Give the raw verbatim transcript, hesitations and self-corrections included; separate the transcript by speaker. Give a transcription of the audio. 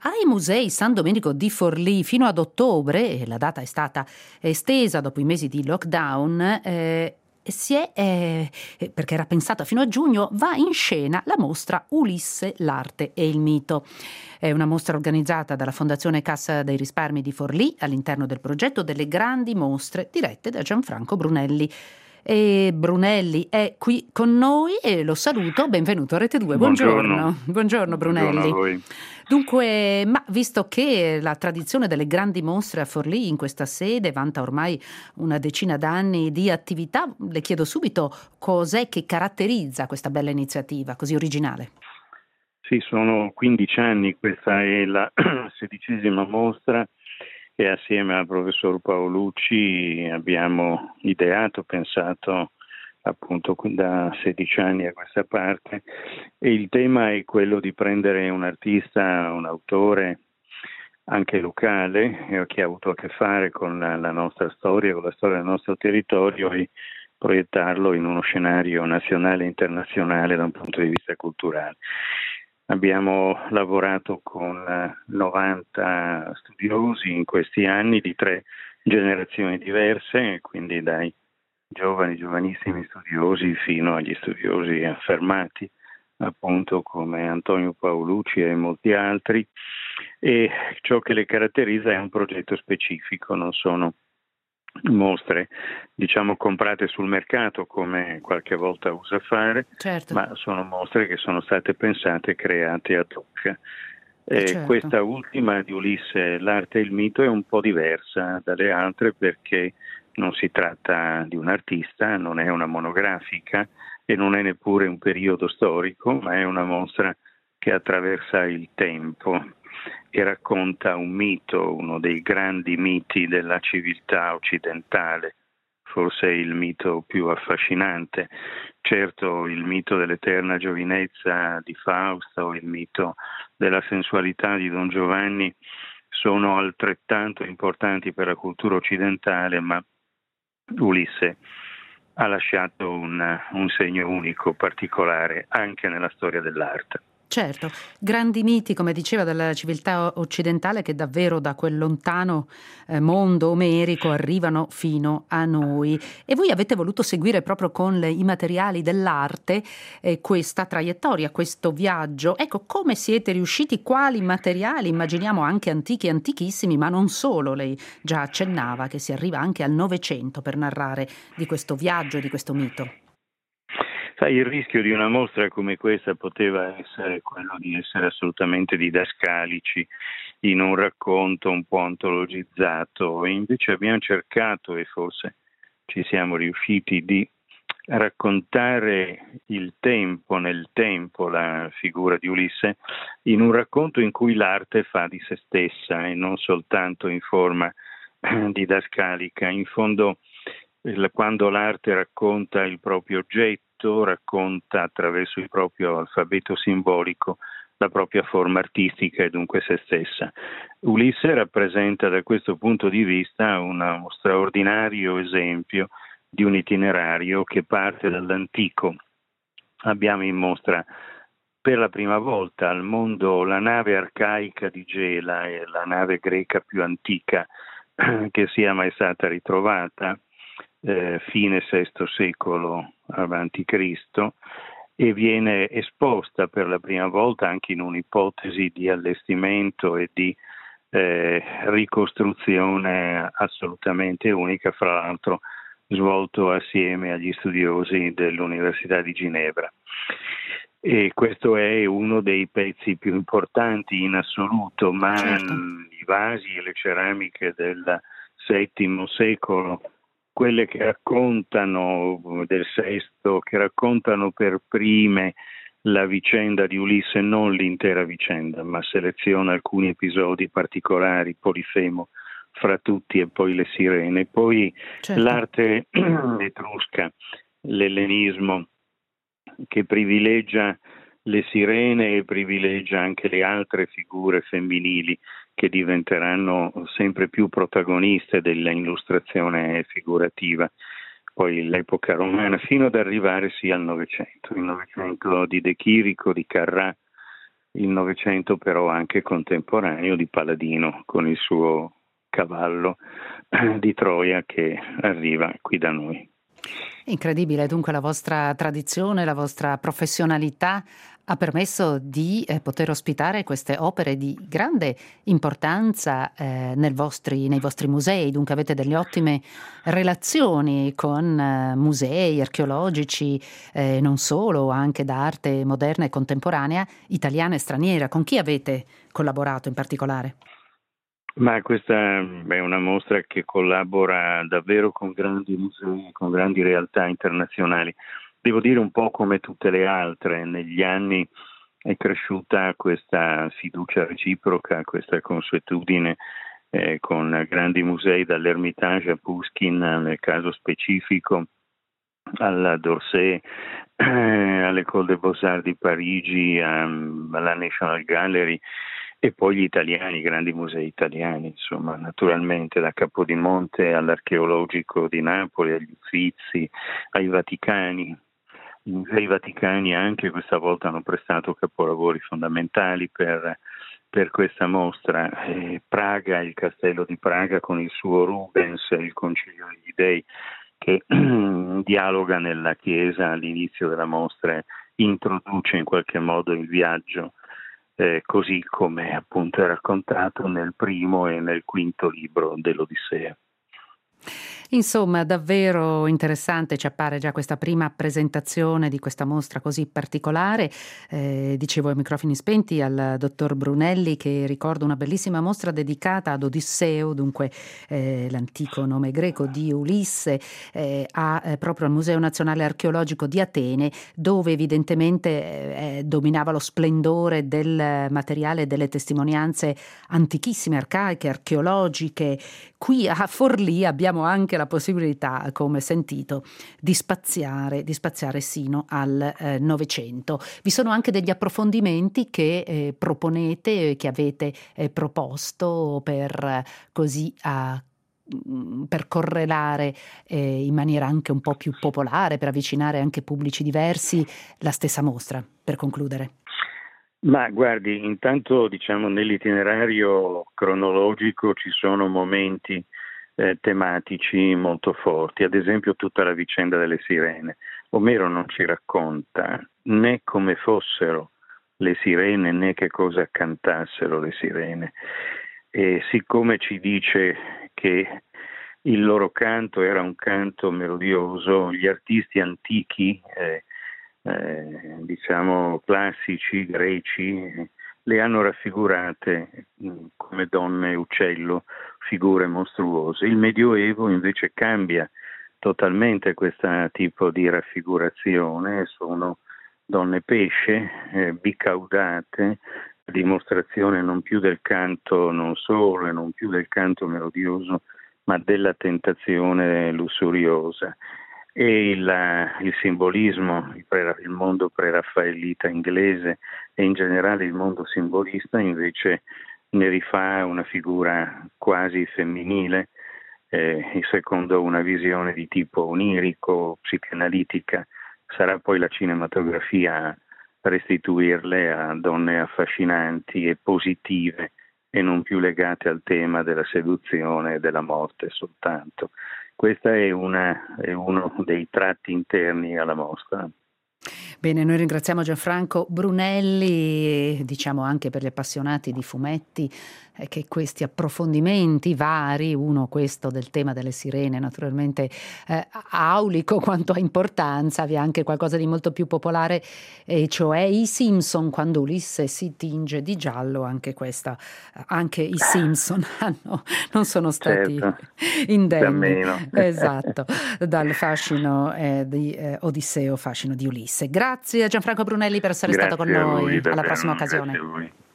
Speaker 1: Ai musei San Domenico di Forlì fino ad ottobre, e la data è stata estesa dopo i mesi di lockdown, eh, si è, eh, perché era pensata fino a giugno, va in scena la mostra Ulisse, l'arte e il mito. È una mostra organizzata dalla Fondazione Cassa dei Risparmi di Forlì all'interno del progetto delle grandi mostre dirette da Gianfranco Brunelli. E Brunelli è qui con noi e lo saluto. Benvenuto a Rete due.
Speaker 2: Buongiorno,
Speaker 1: Buongiorno. Buongiorno
Speaker 2: buongiorno a
Speaker 1: Brunelli.
Speaker 2: voi.
Speaker 1: Dunque, ma visto che la tradizione delle grandi mostre a Forlì in questa sede vanta ormai una decina d'anni di attività, le chiedo subito cos'è che caratterizza questa bella iniziativa così originale.
Speaker 2: Sì, sono quindici anni, questa è la sedicesima mostra e assieme al professor Paolucci abbiamo ideato, pensato appunto da sedici anni a questa parte, e il tema è quello di prendere un artista, un autore anche locale eh, che ha avuto a che fare con la, la nostra storia, con la storia del nostro territorio, e proiettarlo in uno scenario nazionale e internazionale da un punto di vista culturale. Abbiamo lavorato con novanta studiosi in questi anni di tre generazioni diverse, quindi dai giovani, giovanissimi studiosi fino agli studiosi affermati, appunto come Antonio Paolucci e molti altri, e ciò che le caratterizza è un progetto specifico, non sono mostre diciamo comprate sul mercato come qualche volta usa fare,
Speaker 1: Certo,
Speaker 2: ma sono mostre che sono state pensate e create ad hoc.
Speaker 1: eh
Speaker 2: Eh,
Speaker 1: certo.
Speaker 2: questa ultima di Ulisse, l'arte e il mito, è un po' diversa dalle altre perché non si tratta di un artista, non è una monografica e non è neppure un periodo storico, ma è una mostra che attraversa il tempo e racconta un mito, uno dei grandi miti della civiltà occidentale, forse il mito più affascinante. Certo, il mito dell'eterna giovinezza di Fausto, il mito della sensualità di Don Giovanni sono altrettanto importanti per la cultura occidentale, ma Ulisse ha lasciato un, un segno unico, particolare, anche nella storia dell'arte.
Speaker 1: Certo, grandi miti, come diceva, della civiltà occidentale che davvero da quel lontano eh, mondo omerico arrivano fino a noi. E voi avete voluto seguire proprio con le, i materiali dell'arte eh, questa traiettoria, questo viaggio. Ecco, come siete riusciti? Quali materiali? Immaginiamo anche antichi, antichissimi, ma non solo. Lei già accennava che si arriva anche al Novecento per narrare di questo viaggio e di questo mito.
Speaker 2: Sai, il rischio di una mostra come questa poteva essere quello di essere assolutamente didascalici in un racconto un po' antologizzato, e invece abbiamo cercato, e forse ci siamo riusciti, di raccontare il tempo nel tempo, la figura di Ulisse, in un racconto in cui l'arte fa di se stessa e non soltanto in forma didascalica. In fondo, quando l'arte racconta il proprio oggetto, racconta attraverso il proprio alfabeto simbolico la propria forma artistica e dunque se stessa. Ulisse rappresenta da questo punto di vista uno straordinario esempio di un itinerario che parte dall'antico. Abbiamo in mostra per la prima volta al mondo la nave arcaica di Gela, è la nave greca più antica che sia mai stata ritrovata, eh, fine sesto secolo avanti Cristo, e viene esposta per la prima volta anche in un'ipotesi di allestimento e di eh, ricostruzione assolutamente unica, fra l'altro svolto assieme agli studiosi dell'Università di Ginevra. E questo è uno dei pezzi più importanti in assoluto, ma
Speaker 1: Certo.
Speaker 2: i vasi e le ceramiche del settimo secolo, quelle che raccontano del sesto, che raccontano per prime la vicenda di Ulisse, non l'intera vicenda, ma seleziona alcuni episodi particolari, Polifemo fra tutti e poi le sirene. Poi
Speaker 1: Certo.
Speaker 2: l'arte etrusca, l'ellenismo, che privilegia le sirene e privilegia anche le altre figure femminili che diventeranno sempre più protagoniste dell'illustrazione figurativa. Poi l'epoca romana, fino ad arrivare sì al Novecento, il Novecento di De Chirico, di Carrà, il Novecento però anche contemporaneo di Paladino con il suo cavallo di Troia che arriva qui da noi.
Speaker 1: Incredibile, dunque la vostra tradizione, la vostra professionalità ha permesso di eh, poter ospitare queste opere di grande importanza eh, nel vostri, nei vostri musei, dunque avete delle ottime relazioni con eh, musei archeologici, eh, non solo, anche d'arte moderna e contemporanea, italiana e straniera. Con chi avete collaborato in particolare?
Speaker 2: Ma questa è una mostra che collabora davvero con grandi musei, con grandi realtà internazionali. Devo dire un po' come tutte le altre, negli anni è cresciuta questa fiducia reciproca, questa consuetudine eh, con grandi musei, dall'Ermitage a Pushkin nel caso specifico, alla d'Orsay, eh, all'École des Beaux-Arts di Parigi, a, alla National Gallery, e poi gli italiani, i grandi musei italiani, insomma, naturalmente da Capodimonte all'Archeologico di Napoli, agli Uffizi, ai Vaticani. I musei vaticani anche questa volta hanno prestato capolavori fondamentali per, per questa mostra. Eh, Praga, il castello di Praga con il suo Rubens, il Concilio degli Dei, che dialoga nella chiesa all'inizio della mostra, introduce in qualche modo il viaggio, eh, così come appunto è raccontato nel primo e nel quinto libro dell'Odissea.
Speaker 1: Insomma, davvero interessante ci appare già questa prima presentazione di questa mostra così particolare. Eh, dicevo ai microfoni spenti al dottor Brunelli che ricordo una bellissima mostra dedicata ad Odisseo, dunque eh, l'antico nome greco di Ulisse, eh, a, eh, proprio al Museo Nazionale Archeologico di Atene, dove evidentemente eh, dominava lo splendore del materiale e delle testimonianze antichissime, arcaiche, archeologiche. Qui a Forlì abbiamo anche la possibilità, come sentito, di spaziare, di spaziare sino al eh, Novecento. Vi sono anche degli approfondimenti che eh, proponete, che avete eh, proposto per eh, così a per correlare eh, in maniera anche un po' più popolare, per avvicinare anche pubblici diversi, la stessa mostra, per concludere.
Speaker 2: Ma guardi, intanto diciamo nell'itinerario cronologico ci sono momenti eh, tematici molto forti, ad esempio tutta la vicenda delle sirene. Omero non ci racconta né come fossero le sirene né che cosa cantassero le sirene, e siccome ci dice che il loro canto era un canto melodioso, gli artisti antichi eh, Eh, diciamo classici, greci, le hanno raffigurate come donne uccello, figure mostruose. Il Medioevo invece cambia totalmente questo tipo di raffigurazione, sono donne pesce, eh, bicaudate, dimostrazione non più del canto non solo e non più del canto melodioso, ma della tentazione lussuriosa. E il, il simbolismo, il, pre, il mondo preraffaellita inglese e in generale il mondo simbolista invece ne rifà una figura quasi femminile, eh, secondo una visione di tipo onirico, psicanalitica. Sarà poi la cinematografia a restituirle a donne affascinanti e positive e non più legate al tema della seduzione e della morte soltanto. Questo è, una, è uno dei tratti interni alla mostra.
Speaker 1: Bene, noi ringraziamo Gianfranco Brunelli, diciamo anche per gli appassionati di fumetti, eh, che questi approfondimenti vari, uno questo del tema delle sirene, naturalmente eh, aulico quanto a importanza, vi è anche qualcosa di molto più popolare, e cioè i Simpson, quando Ulisse si tinge di giallo, anche questa, anche i Simpson hanno, non sono stati
Speaker 2: certo,
Speaker 1: indegni, esatto, dal fascino eh, di eh, Odisseo, fascino di Ulisse. Grazie a Gianfranco Brunelli per essere
Speaker 2: Grazie
Speaker 1: stato con noi.
Speaker 2: voi,
Speaker 1: Alla prossima
Speaker 2: davvero,
Speaker 1: occasione.
Speaker 2: grazie a voi.